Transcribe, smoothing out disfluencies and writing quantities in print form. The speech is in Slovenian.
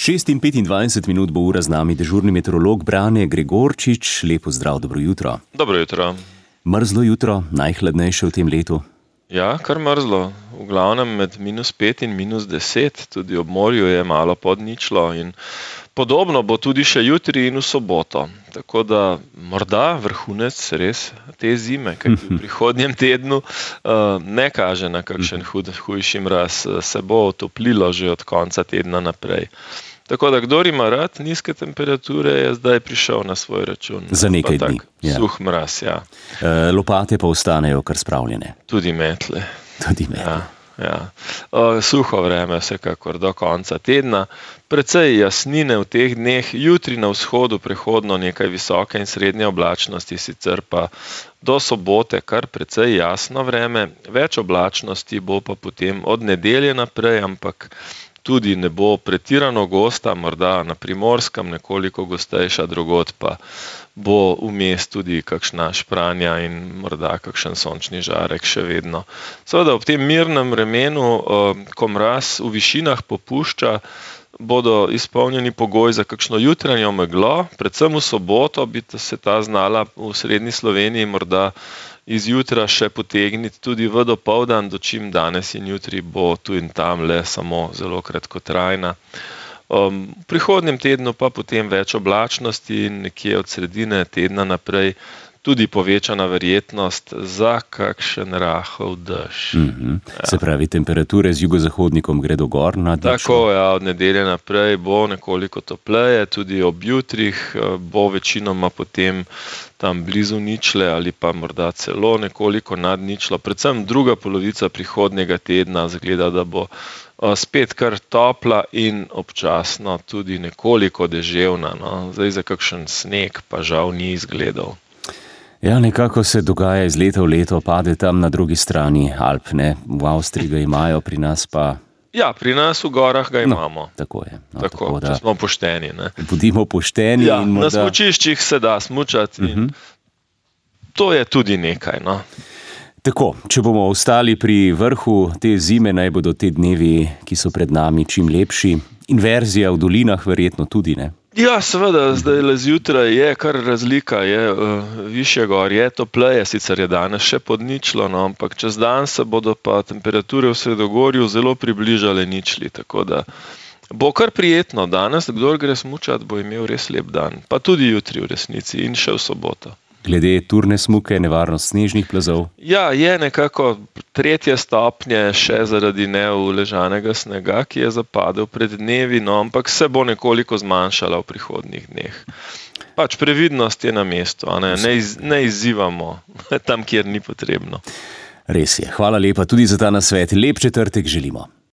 6:25 bo ura z nami dežurni meteorolog Brane Gregorčič. Lepo zdrav, dobro jutro. Dobro jutro. Mrzlo jutro, najhladnejše v tem letu. Ja, kar mrzlo. V glavnem med -5 in -10, tudi ob morju je malo pod ničlo in podobno bo tudi še jutri in v soboto. Tako da morda vrhunec res te zime, kajti v prihodnjem tednu ne kaže na kakšen hujši mraz, se bo otoplilo že od konca tedna naprej. Tako da kdor ima rad nizke temperature, je zdaj prišel na svoj račun. Za nekaj dni. Ja. Suh mraz, ja. Lopate pa ostanejo kar spravljene. Tudi metle. Tudi metle. Ja. Suho vreme vsekakor do konca tedna. Precej jasnine v teh dneh, jutri na vzhodu prehodno nekaj visoke in srednje oblačnosti, sicer pa do sobote kar precej jasno vreme. Več oblačnosti bo pa potem od nedelje naprej, ampak tudi ne bo pretirano gosta, morda na Primorskem nekoliko gostejša, drugod pa bo vmes tudi kakšna špranja in morda kakšen sončni žarek še vedno. Seveda ob tem mirnem vremenu, ko mraz v višinah popušča, bodo izpolnjeni pogoji za kakšno jutranjo meglo, predvsem v soboto bi se ta znala v srednji Sloveniji morda izjutra še potegniti tudi v dopoldan, dočim danes in jutri bo tu in tam le samo zelo kratkotrajna. V prihodnjem tednu pa potem več oblačnosti in nekje od sredine tedna naprej tudi povečana verjetnost za kakšen rahel dež. Se pravi, temperature z jugozahodnikom gredo gor nad ničlo? Tako, ja, od nedelje naprej bo nekoliko topleje, tudi ob jutrih bo večinoma potem tam blizu ničle ali pa morda celo nekoliko nad ničlo. Predvsem druga polovica prihodnjega tedna zgleda, da bo spet kar topla in občasno tudi nekoliko deževna. No. Zdaj za kakšen sneg pa žal ni izgledal. Ja, nekako se dogaja iz leta v leto, pade tam na drugi strani Alp, ne? V Avstriji ga imajo, pri nas pa... Ja, pri nas v gorah ga imamo. Tako je. Tako, če smo pošteni. Ne? Bodimo pošteni ja, in morda... Na smučiščih se da smučati in to je tudi nekaj, no. Tako, če bomo ostali pri vrhu te zime, naj bodo te dnevi, ki so pred nami, čim lepši. Inverzija v dolinah verjetno tudi, ne? Ja, seveda, zdaj le zjutraj je kar razlika, je višje gor, je topleje, sicer je danes še pod ničlo, no, ampak čez dan se bodo pa temperature v Sredogorju zelo približale ničli, tako da bo kar prijetno. Danes, kdor gre smučat, bo imel res lep dan, pa tudi jutri v resnici in še v soboto. Glede turne smuke, nevarnost snežnih plazov? Ja, je nekako 3. stopnje še zaradi neuležanega snega, ki je zapadel pred dnevi, no, ampak se bo nekoliko zmanjšala v prihodnjih dneh. Pač previdnost je na mestu, ne izzivamo tam, kjer ni potrebno. Res je. Hvala lepa tudi za ta nasvet. Lep četrtek želimo.